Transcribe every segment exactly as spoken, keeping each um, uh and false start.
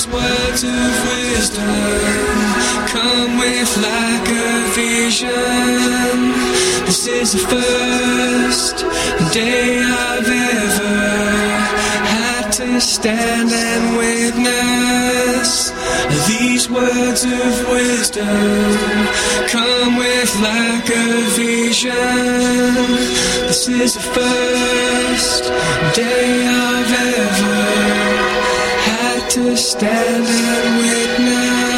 words of wisdom come with like a vision. This is the first day I've ever had to stand and witness. These words of wisdom come with like a vision. This is the first day I've ever had to stand and witness.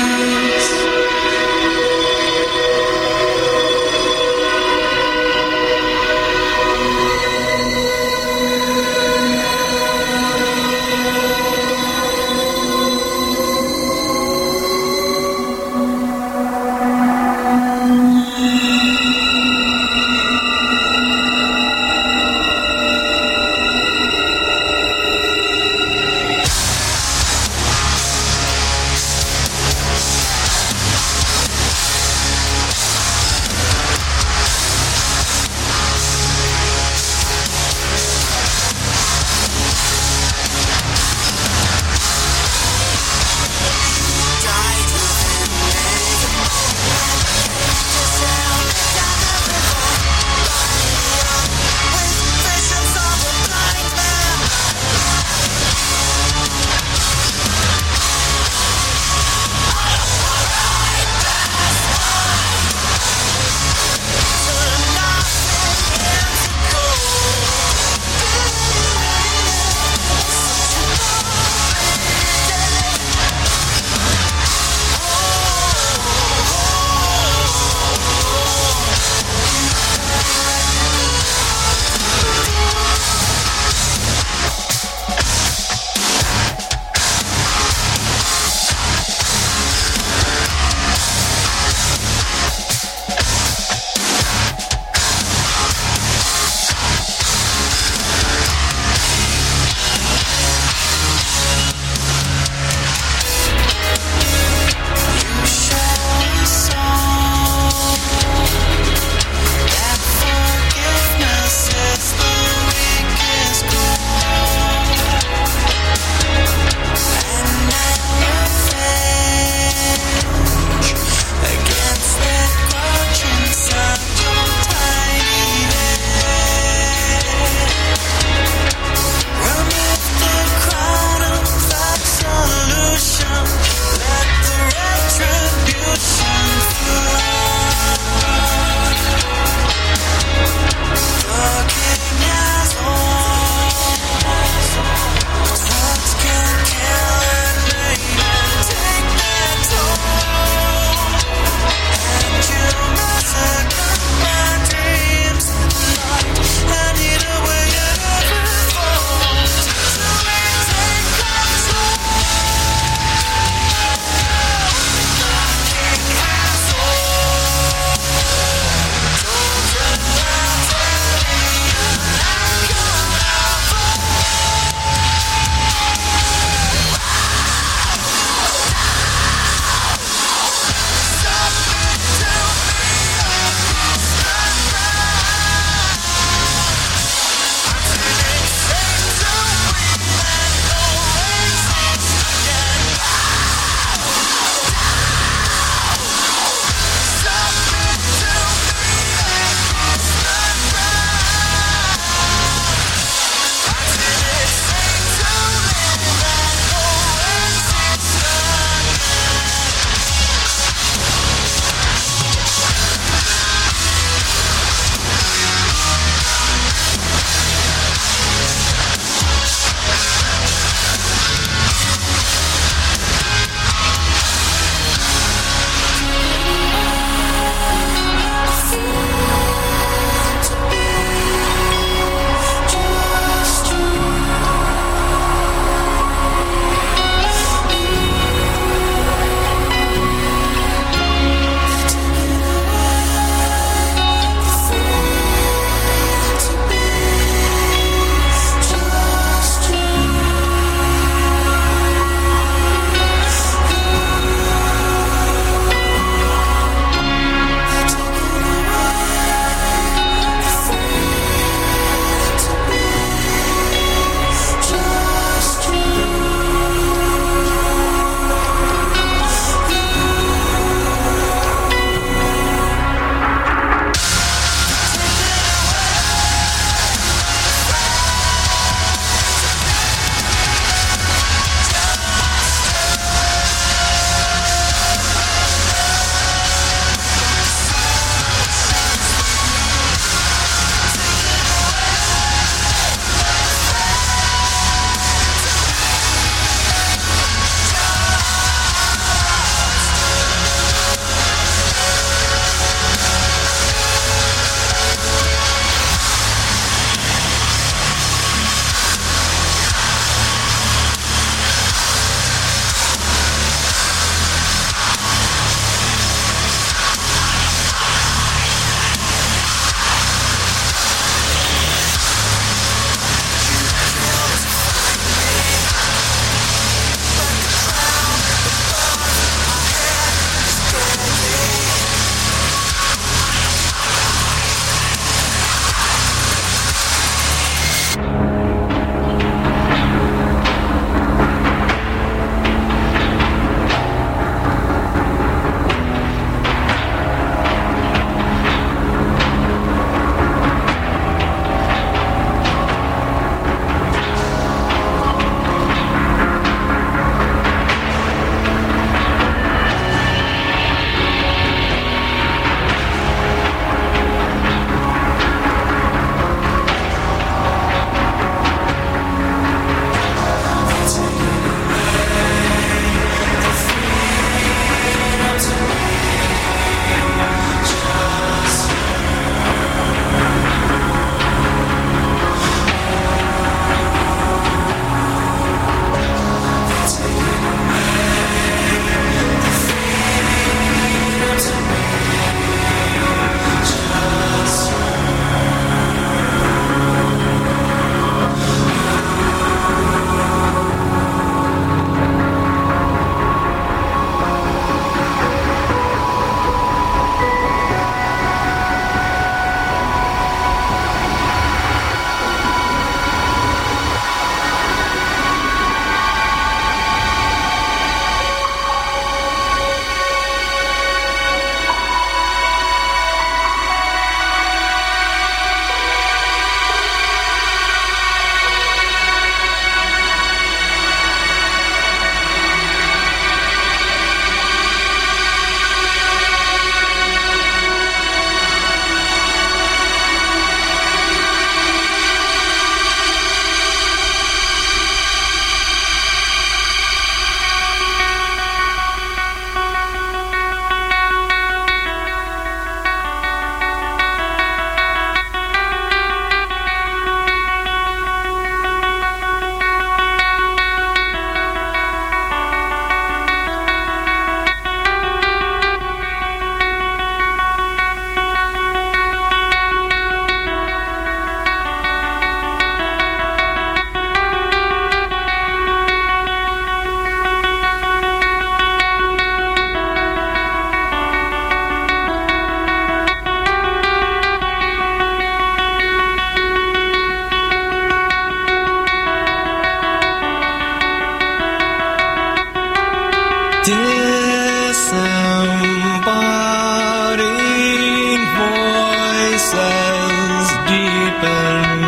open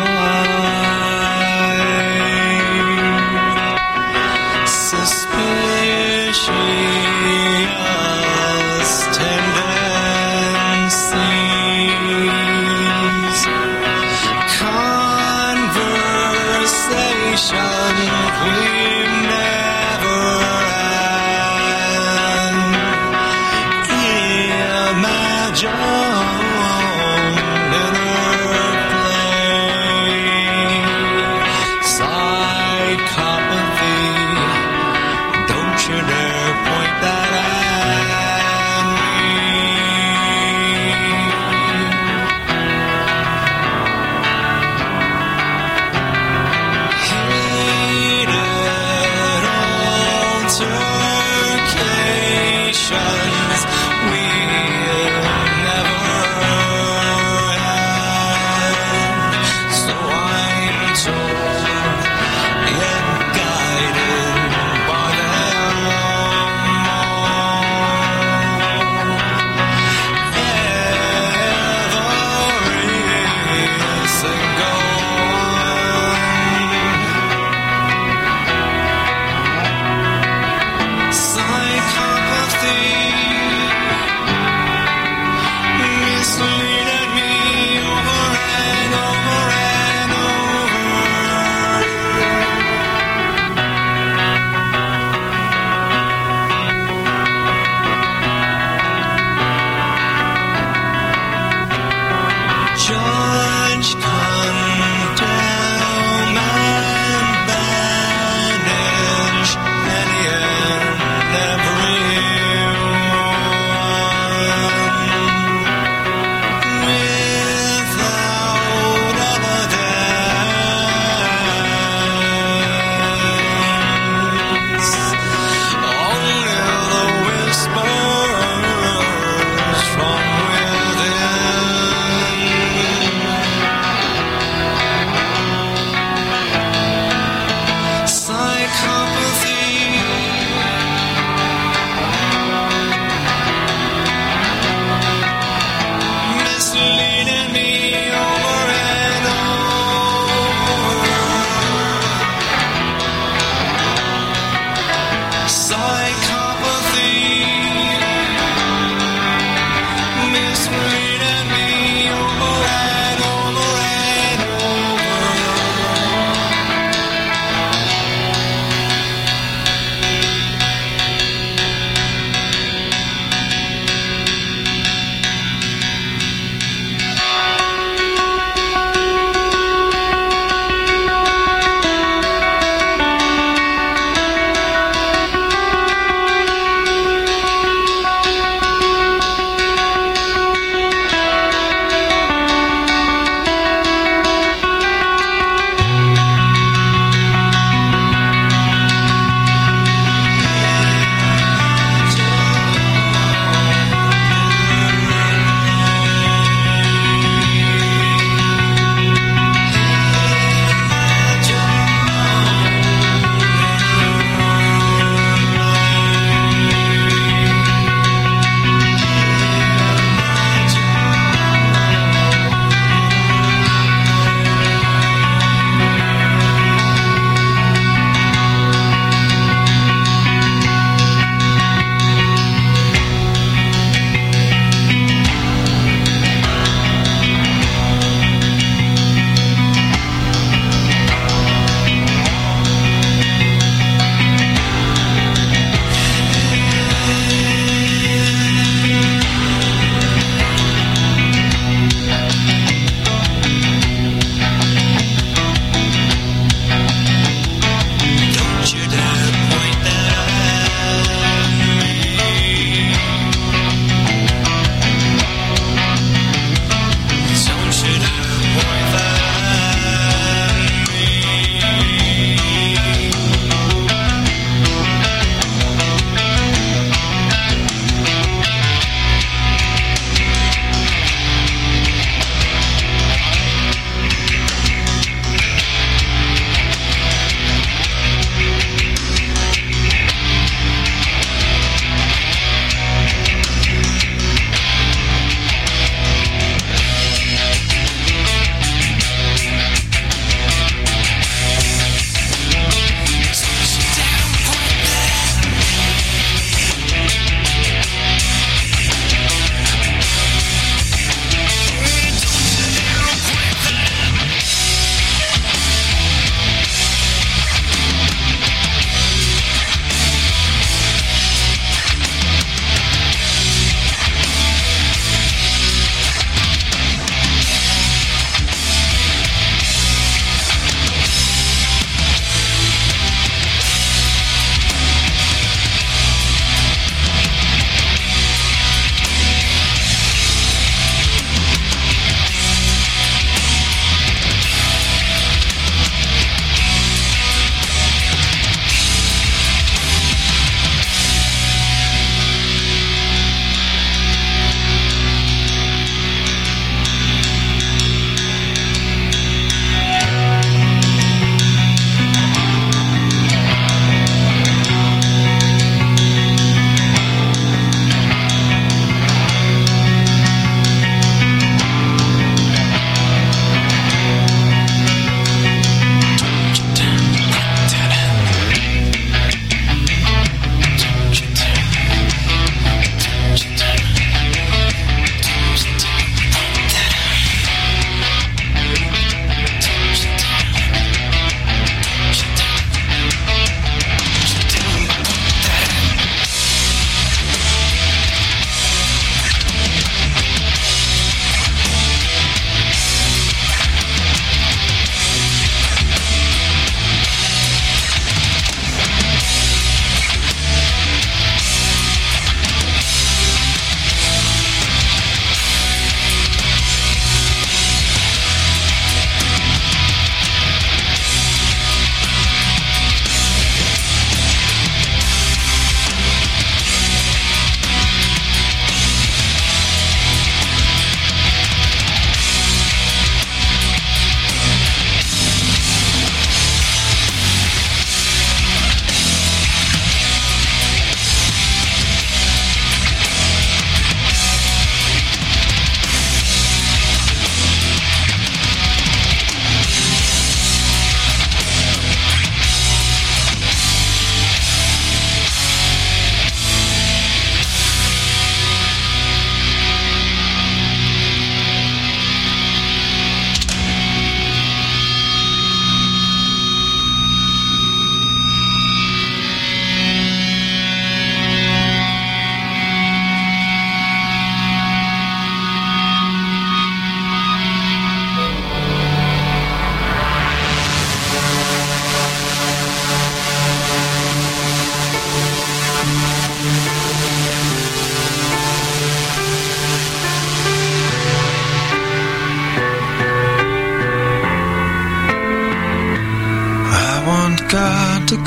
mind. Suspicious tendencies. Conversation we never end. Imagine interplay.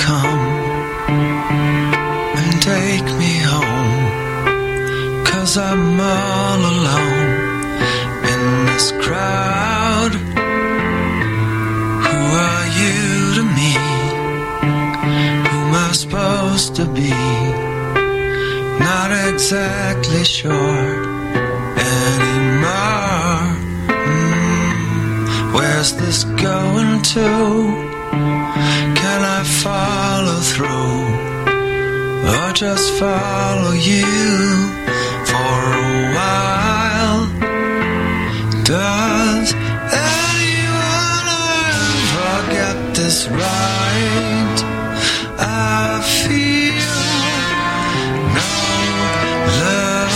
come and take me home, 'cause I'm all alone in this crowd. Who are you to me? Who am I supposed to be? Not exactly sure anymore. Mm, where's this going to? Can I follow through, or just follow you for a while? Does anyone ever get this right? I feel no love.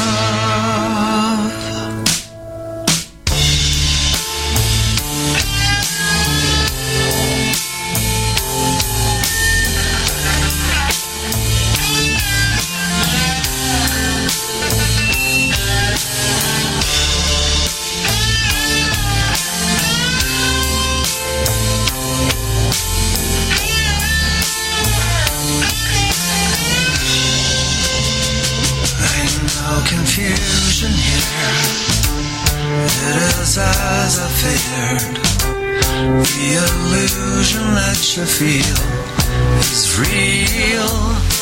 Confusion here, it is as I feared. The illusion that you feel is real.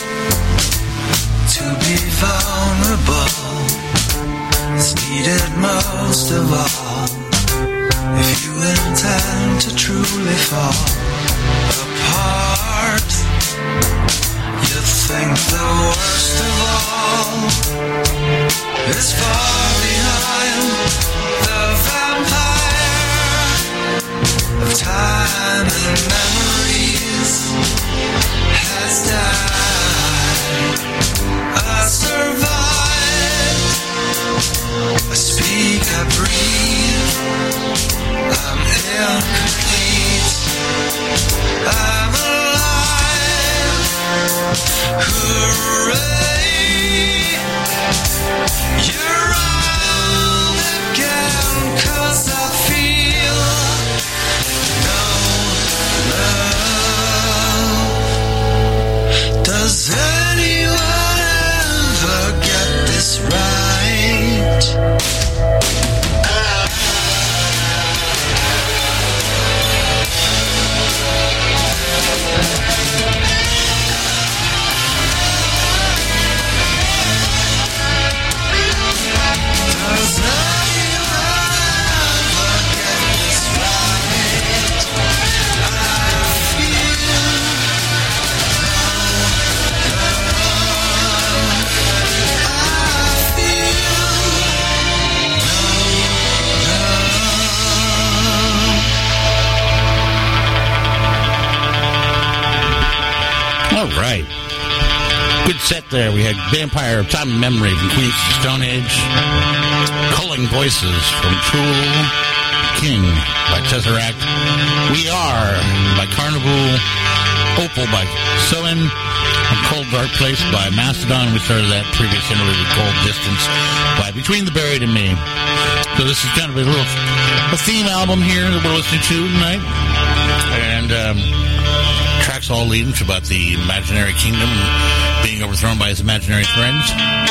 To be vulnerable is needed most of all, if you intend to truly fall apart. You think the worst of all is far behind. The vampire of time and memories has died. I survived. I speak, I breathe. I'm incomplete. I'm alive. Hooray! You're wrong again, 'cause I feel no love. Does anyone ever get this right? Right. Good set there. We had Vampire of Time and Memory from Queens of Stone Age. Culling Voices from Tool. King by Tesseract. We Are by Carnival. Opal by Soen. And Cold Dark Place by Mastodon. We started that previous interlude with Cold Distance by Between the Buried and Me. So this is kind of a little a theme album here that we're listening to tonight. And, um... tracks all leading to about the imaginary kingdom being overthrown by his imaginary friends.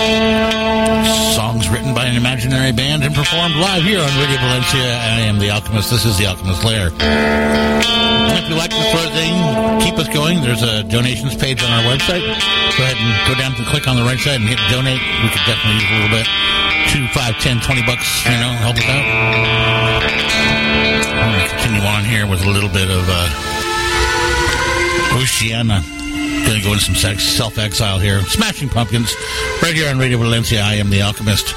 Songs written by an imaginary band and performed live here on Radio Valencia. I am The Alchemist. This is The Alchemist Lair. If you like this sort of thing, keep us going. There's a donations page on our website. Go ahead and go down to click on the right side and hit donate. We could definitely use a little bit. Two, five, ten, twenty bucks, you know, help us out. I'm going to continue on here with a little bit of... Uh, Oceana. Gonna go into some sex, self-exile here. Smashing Pumpkins, right here on Radio Valencia. I am The Alchemist.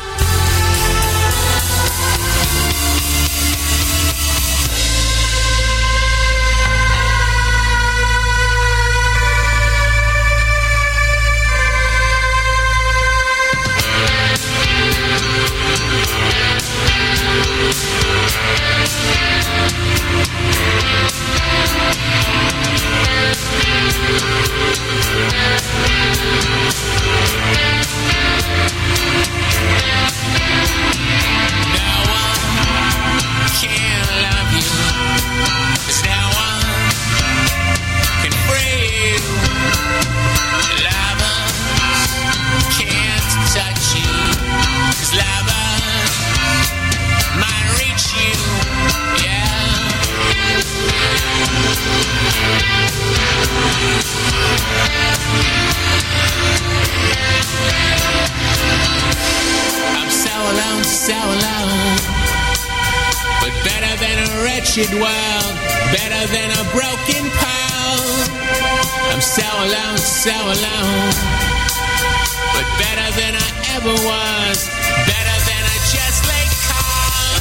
We'll be right back. wretched world, better than a broken pole. I'm so alone, so alone, but better than I ever was, better than I just lay calm.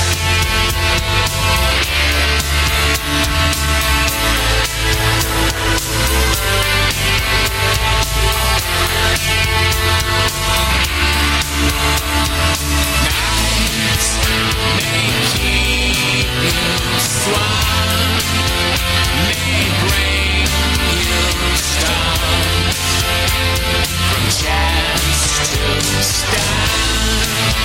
Nights may keep you swan, may bring you storms, from chance to stone.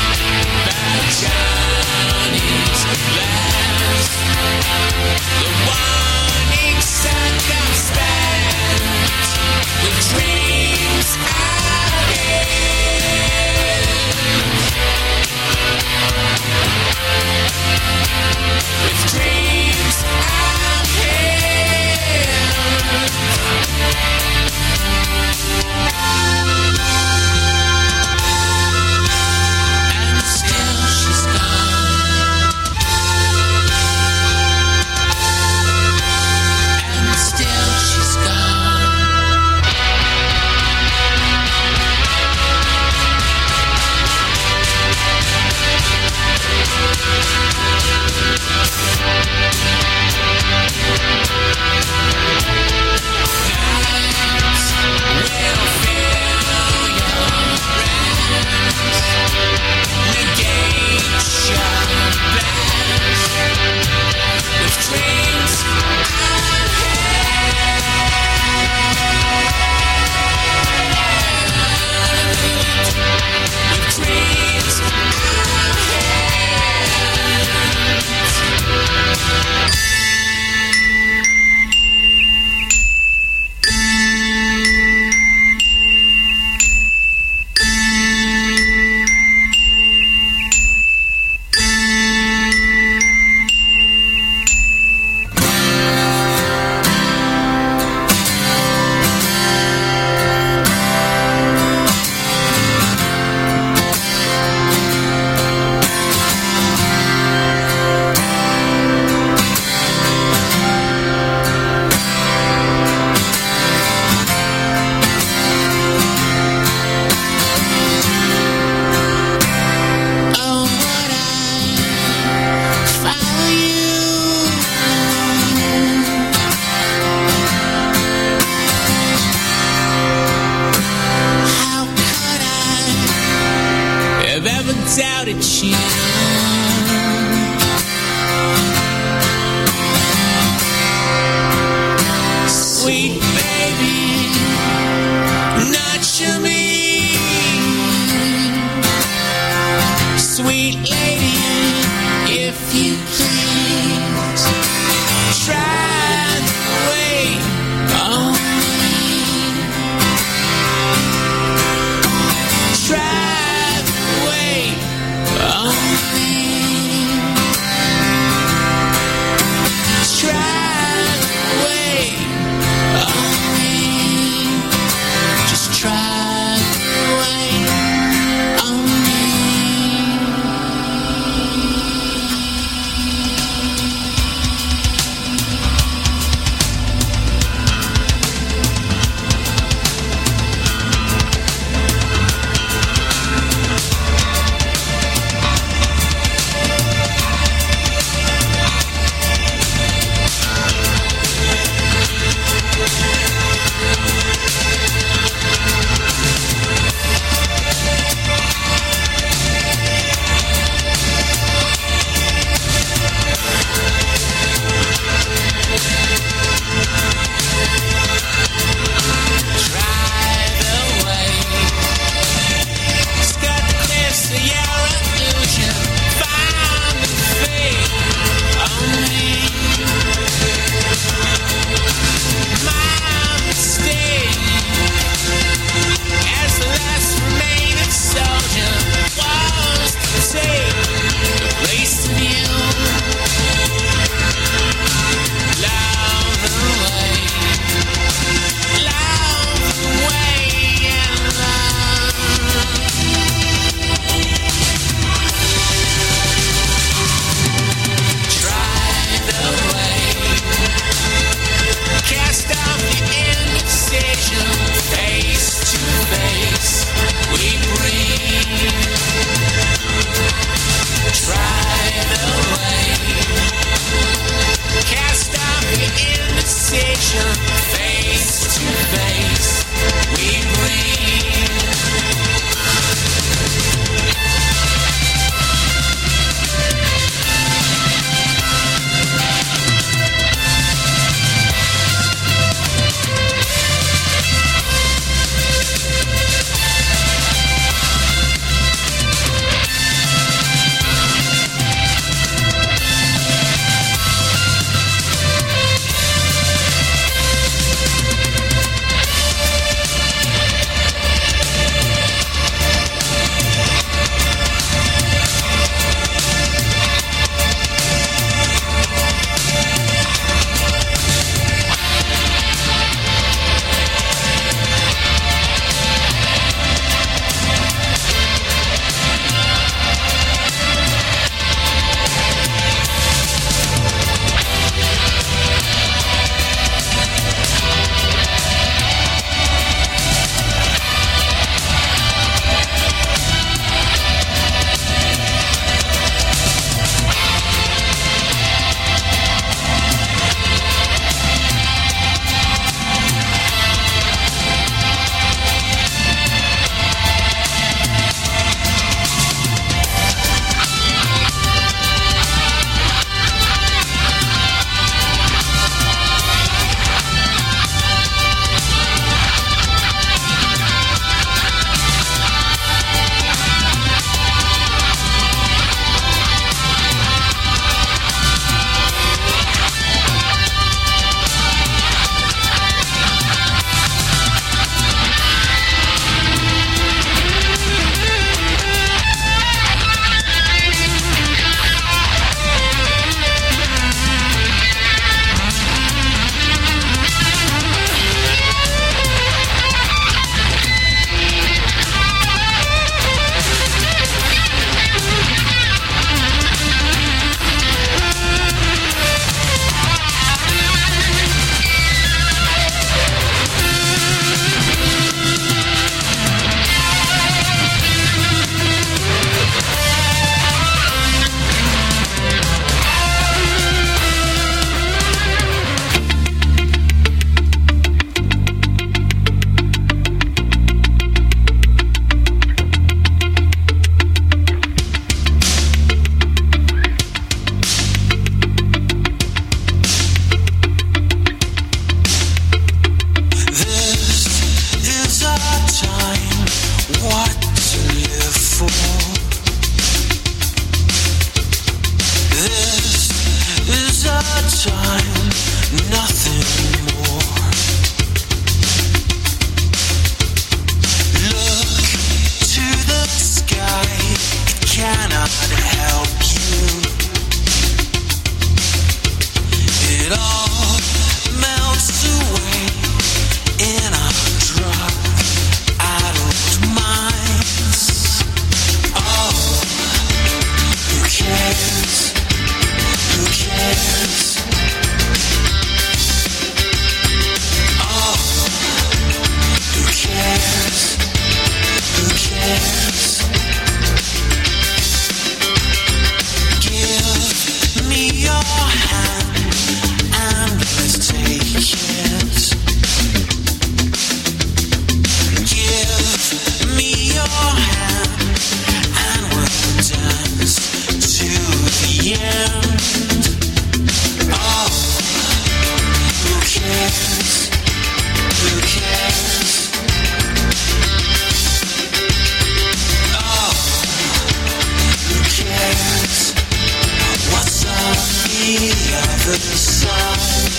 other side.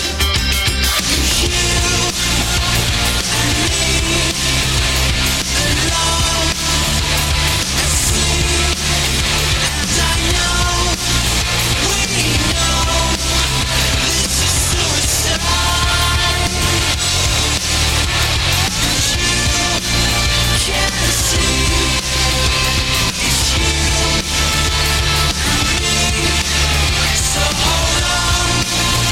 You and me alone, asleep, and I know, we know, this is suicide. You can't see, it's you and me, so hold on.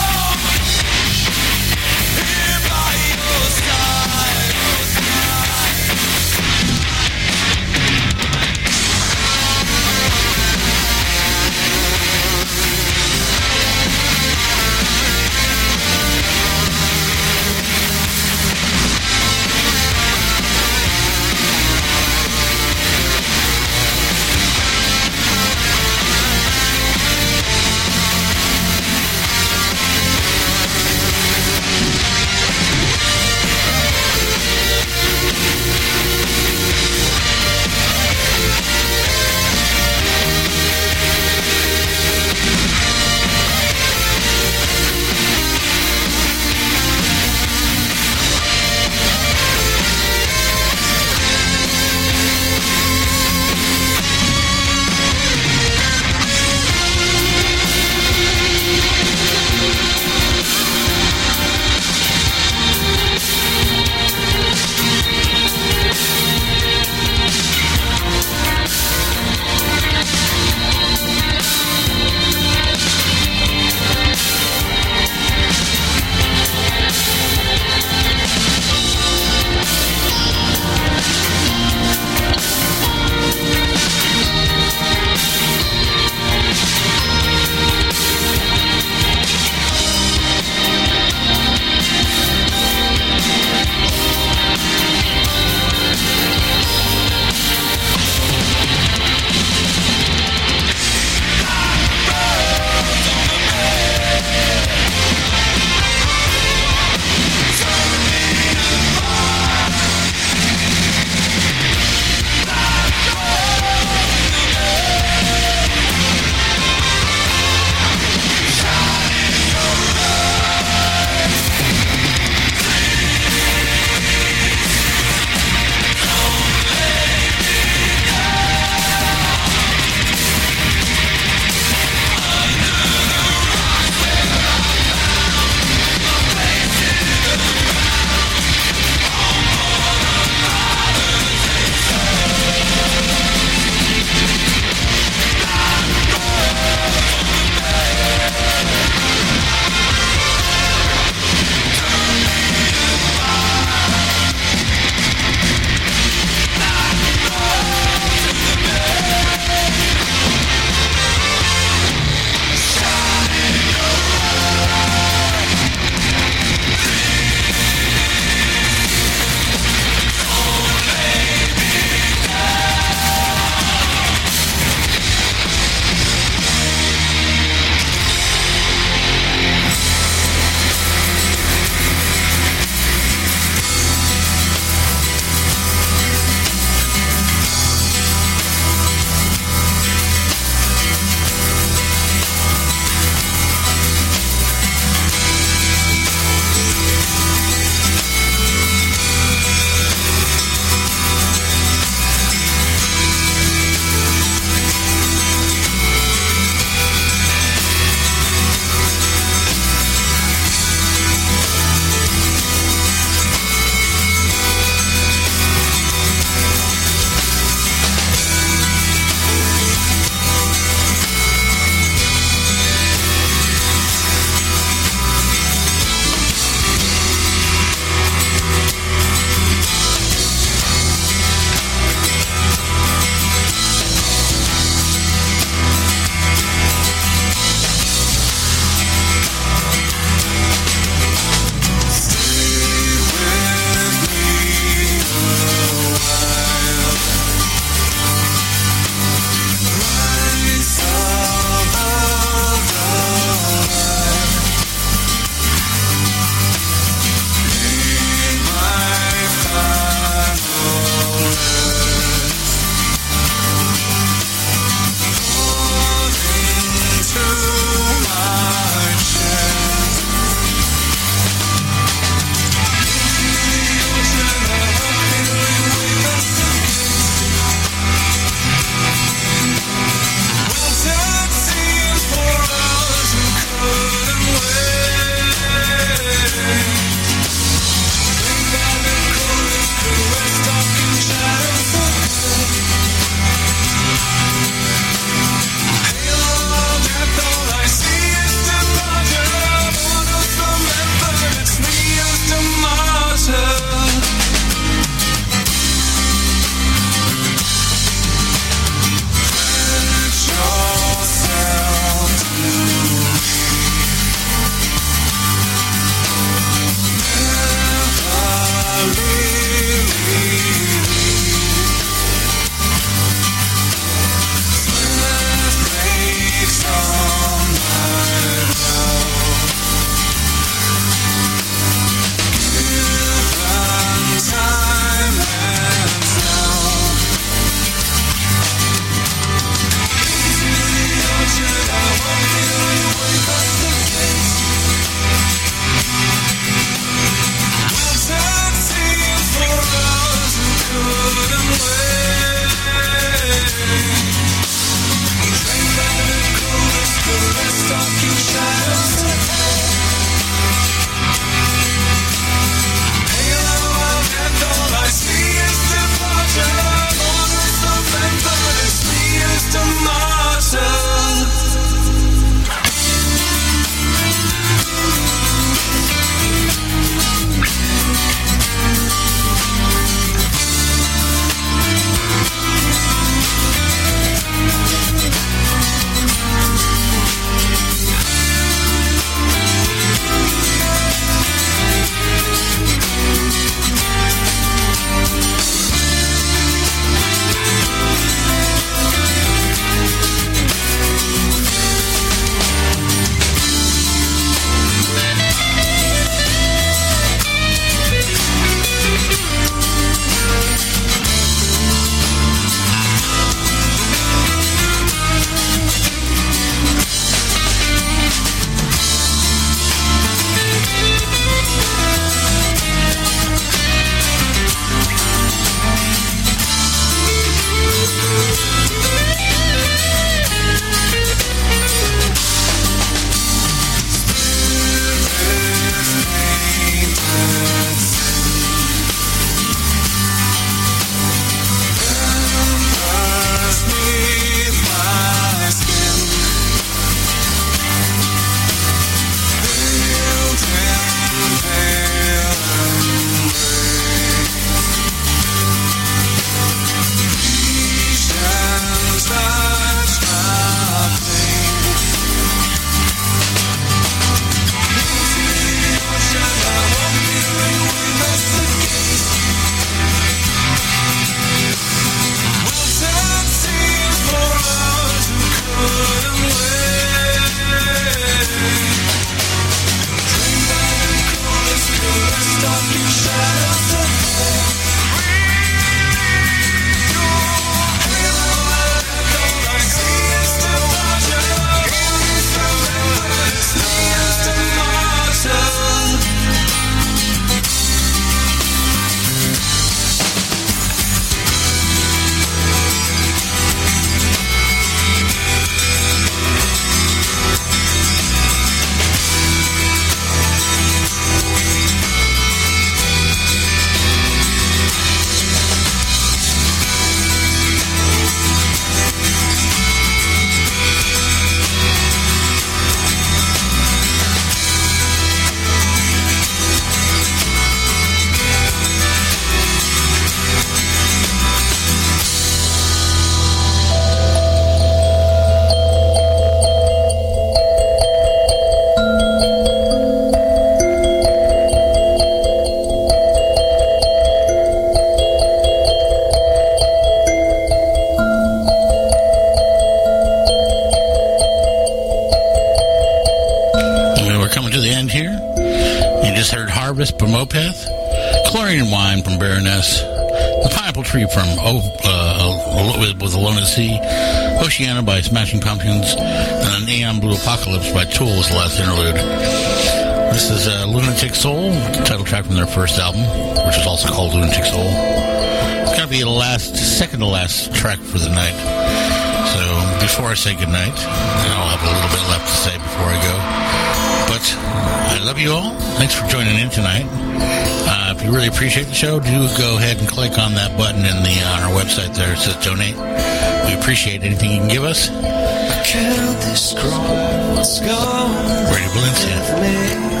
the end here. You just heard Harvest from Opeth, Chlorine Wine from Baroness, The Pineapple Tree from o- uh, with, with Alone at Sea, Oceana by Smashing Pumpkins, and an Aeon Blue Apocalypse by Tool was the last interlude. This is uh, Lunatic Soul, the title track from their first album, which is also called Lunatic Soul. It's going to be the last, second to last track for the night. So before I say goodnight, I'll have a little bit left to say before I go. But I love you all. Thanks for joining in tonight. Uh, if you really appreciate the show, do go ahead and click on that button in the on our website there. It says donate. We appreciate anything you can give us. I can't describe what's going Radio Valencia. with me.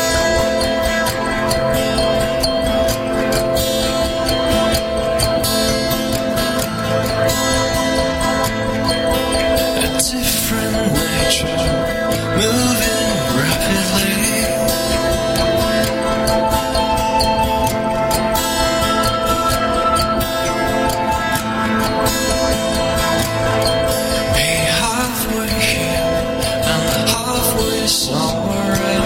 Different nature, moving rapidly. Be halfway here and halfway somewhere else.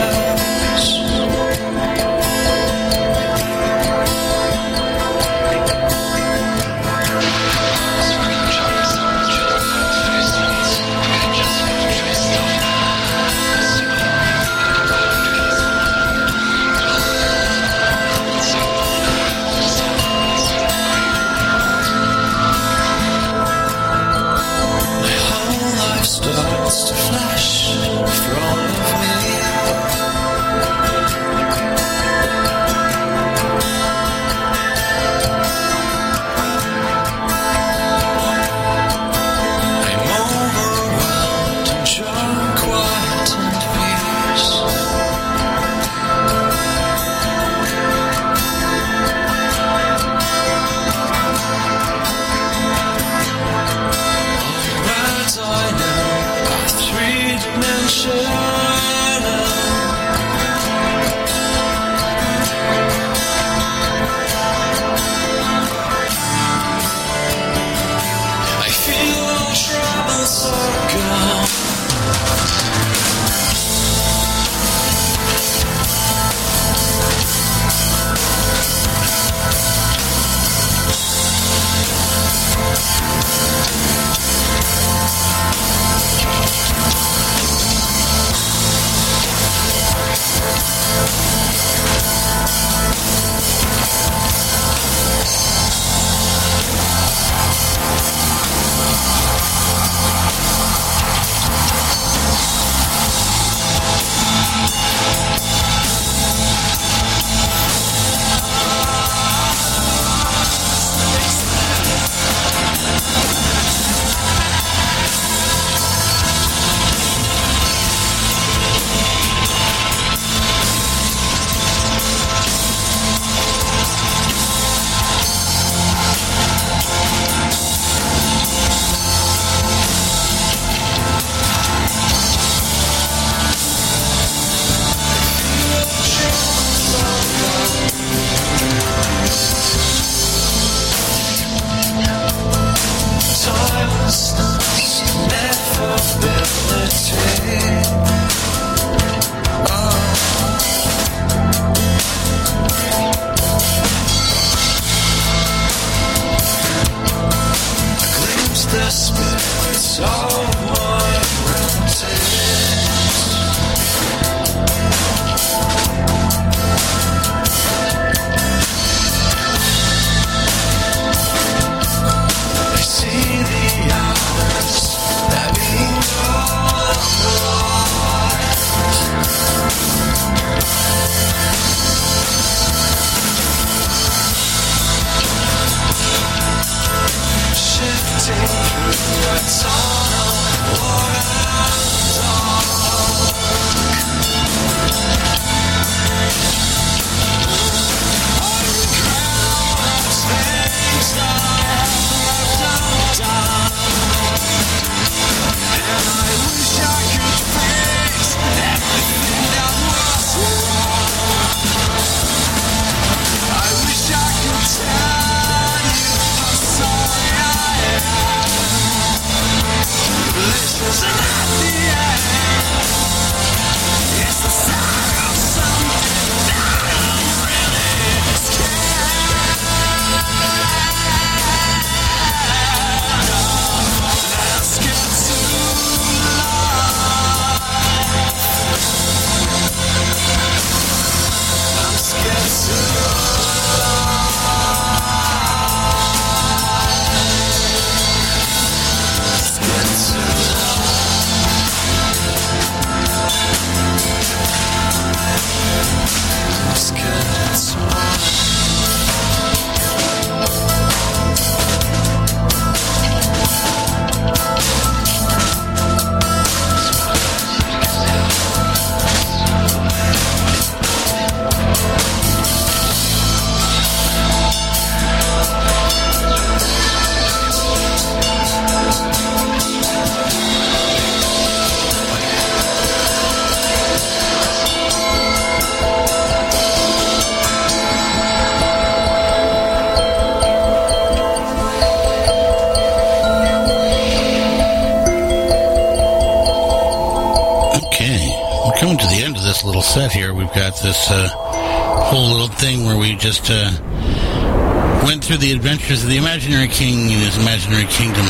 set here. We've got this uh, whole little thing where we just uh, went through the adventures of the imaginary king in his imaginary kingdom.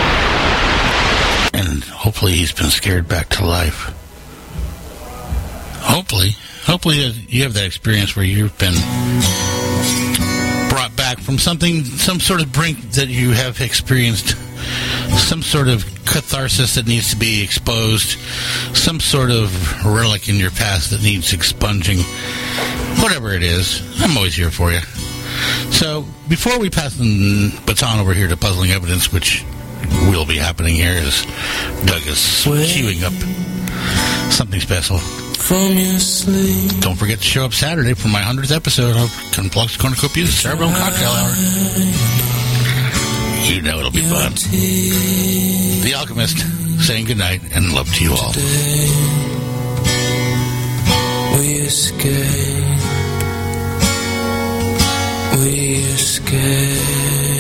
And hopefully he's been scared back to life. Hopefully. Hopefully you have that experience where you've been brought back from something, some sort of brink that you have experienced, some sort of catharsis that needs to be exposed, some sort of relic in your past that needs expunging. Whatever it is, I'm always here for you. So, before we pass the baton over here to Puzzling Evidence, which will be happening here as Doug is queuing up something special. From your sleep. Don't forget to show up Saturday for my hundredth episode of Unplugged Cornucopia Cerebral Cocktail Hour. You know it'll be fun. The Alchemist saying goodnight and love to you all. Today, we escape. We escape.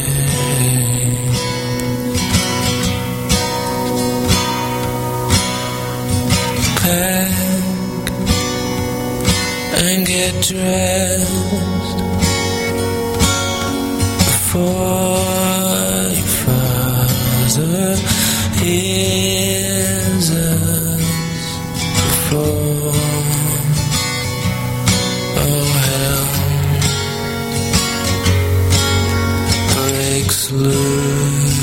Pack and get dressed before your father hears us. Before oh hell breaks loose.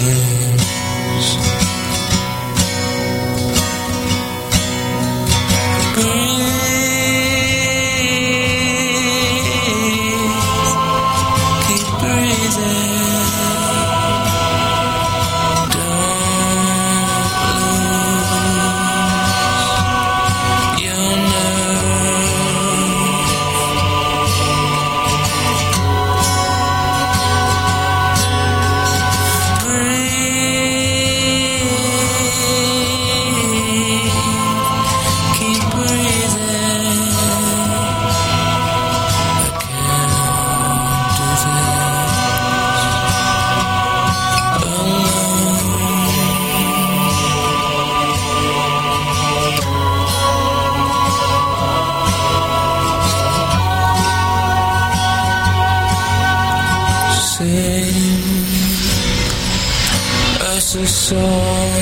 A song,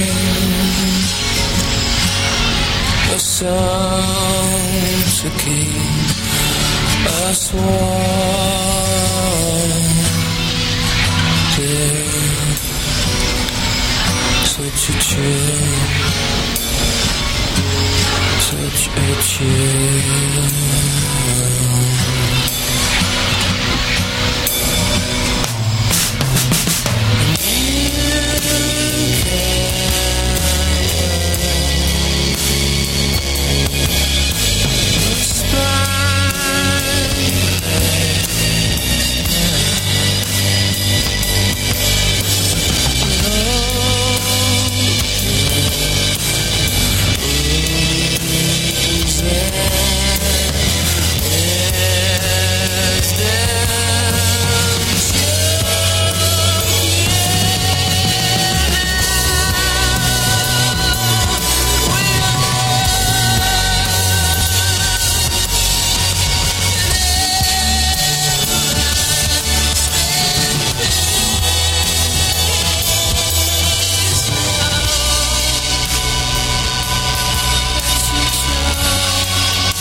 a song to keep us warm.